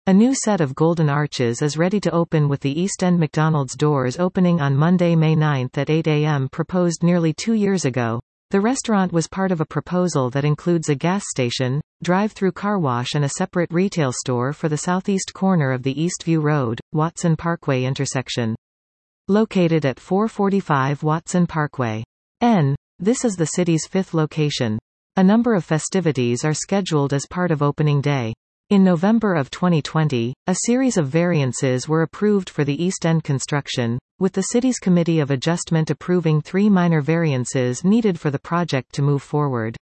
A new set of golden arches is ready to open with the East End McDonald's doors opening on Monday, May 9 at 8 a.m. Proposed nearly 2 years ago, the restaurant was part of a proposal that includes a gas station, drive-through car wash and a separate retail store for the southeast corner of the Eastview Road, Watson Parkway intersection. Located at 445 Watson Parkway. This is the city's 5th location. A number of festivities are scheduled as part of opening day. In November of 2020, a series of variances were approved for the East End construction, with the city's Committee of Adjustment approving 3 minor variances needed for the project to move forward.